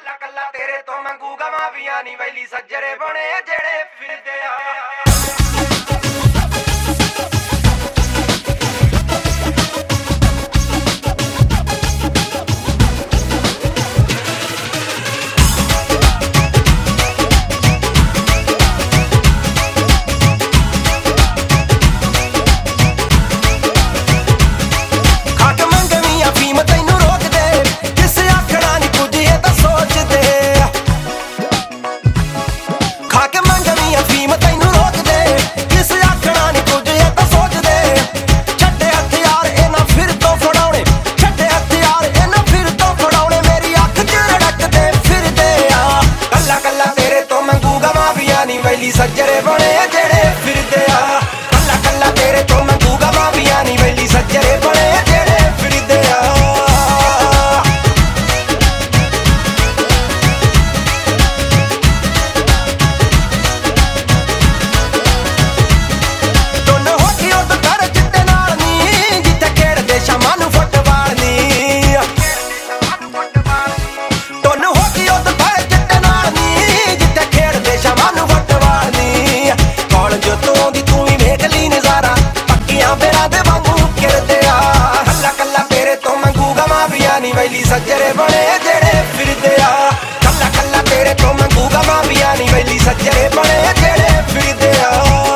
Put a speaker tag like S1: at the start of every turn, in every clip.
S1: ਕੱਲਾ ਕੱਲਾ ਤੇਰੇ ਤੋਂ ਮੰਗੂਗਾ ਮਾਫੀਆਂ ਨਹੀਂ ਵੈਲੀ ਸੱਜਰੇ ਬਣੇ ਜਿਹੜੇ ਫਿਰਦੇ ਆ। ਵੈਲੀ ਸੱਜਰੇ ਬਣੇ ਜਿਹੜੇ ਫਿਰਦੇ ਆ। ਕੱਲਾ ਕੱਲਾ ਤੇਰੇ ਤੋਂ ਮੰਗੂਗਾ ਮਾਫੀਆਂ ਨਹੀਂ ਵੈਲੀ ਸੱਜਰੇ ਬਣੇ ਜਿਹੜੇ ਫਿਰਦੇ ਆ। ਦੋਨੋਂ ਹੋ ਕੇ ਉਹ ਕਰ ਚਿੱਟੇ ਨਾਲ ਨੀ ਜਿੱਥੇ ਖੇਡਦੇ ਸ਼ਾਮਾਂ ਨੂੰ ਫੁੱਟਬਾਲ ਨੀ। ਦੋਨੋਂ ਹੋ ਕੇ ਉਹ ਕਰ ਚਿੱਟੇ ਨਾਲ ਨੀ ਜਿੱਥੇ ਖੇਡਦੇ ਸ਼ਾਮਾਂ ਨੂੰ ਦੀ ਤੂੰ ਵੀ ਵੇਖ ਲਈ ਨਜ਼ਾਰਾ ਪੱਕੀਆਂ ਬੇਰਾਂ ਦੇ ਵਾਂਗੂ ਕਿਰਦੇ ਆ। ਕੱਲਾ ਕੱਲਾ ਤੇਰੇ ਤੋਂ ਮੰਗੂਗਾ ਮਾਫੀਆਂ ਨਹੀਂ ਵੈਲੀ ਸੱਜਰੇ ਬਣੇ ਜਿਹੜੇ ਫਿਰਦੇ ਆ। ਕੱਲਾ ਕੱਲਾ ਤੇਰੇ ਤੋਂ ਮੰਗੂਗਾ ਮਾਫੀਆਂ ਨਹੀਂ ਵੈਲੀ ਸੱਜਰੇ ਬਣੇ ਜਿਹੜੇ ਫਿਰਦੇ ਆ।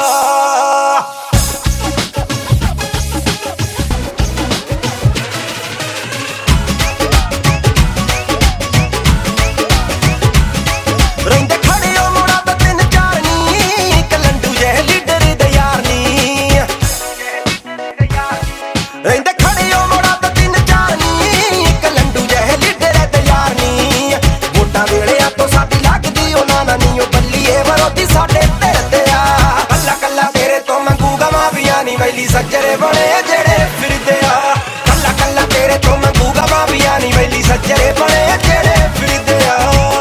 S1: ਰਹਿੰਦੇ ਖੜੇ ਉਹ ਮੋੜਾ ਤਾਂ ਤਿੰਨ ਚਾਰ ਨੀ ਇੱਕ ਲੰਡੂ ਜਿਹੇ ਲੀਡਰ ਤੇ ਯਾਰ ਨੀ। ਵੋਟਾਂ ਵੇਲੇ ਆ ਤੋਂ ਸਾਡੀ ਲੱਗਦੀ ਉਹਨਾਂ ਨਾਲ ਨੀ ਉਹ ਬੱਲੀਏ ਵਿਰੋਧੀ ਸਾਡੇ ਧਿਰਦੇ ਆ। ਕੱਲਾ ਕੱਲਾ ਤੇਰੇ ਤੋਂ ਮੰਗੂਗਾ ਮਾਫੀਆਂ ਨੀ ਵੈਲੀ ਸੱਜਰੇ ਬਣੇ ਜਿਹੜੇ ਫਿਰਦੇ ਆ। ਕੱਲਾ ਕੱਲਾ ਤੇਰੇ ਤੋਂ ਮੰਗੂਗਾ ਮਾਫੀਆਂ ਨੀ ਵੈਲੀ ਸੱਜਰੇ ਬਣੇ ਜਿਹੜੇ ਫਿਰਦੇ ਆ।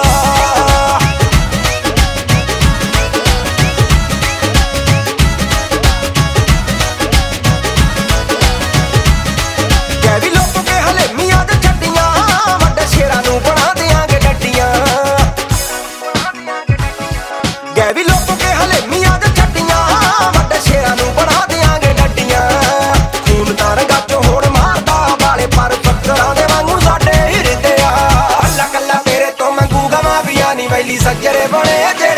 S1: ਵੀ ਲੋਕ ਕੇ ਹਲੇਮੀਆਂ ਦੇ ਛੱਡੀਆਂ ਵੱਡੇ ਸ਼ੇਰਾਂ ਨੂੰ ਬਣਾ ਦਿਆਂਗੇ ਡੱਡੀਆਂ। ਖੂਨ ਦਾ ਰੰਗਾ ਚੋਂ ਹੋਣ ਮਾਰਦਾ ਵਾਲੇ ਪਰ ਫੱਕਰਾਂ ਦੇ ਵਾਂਗੂ ਸਾਡੇ ਹਿਰਦੇ ਆ। ਕੱਲਾ ਕੱਲਾ ਤੇਰੇ ਤੋਂ ਮੰਗੂਗਾ ਮਾਫੀਆਂ ਨਹੀਂ ਵੈਲੀ ਸੱਜਰੇ ਬਣੇ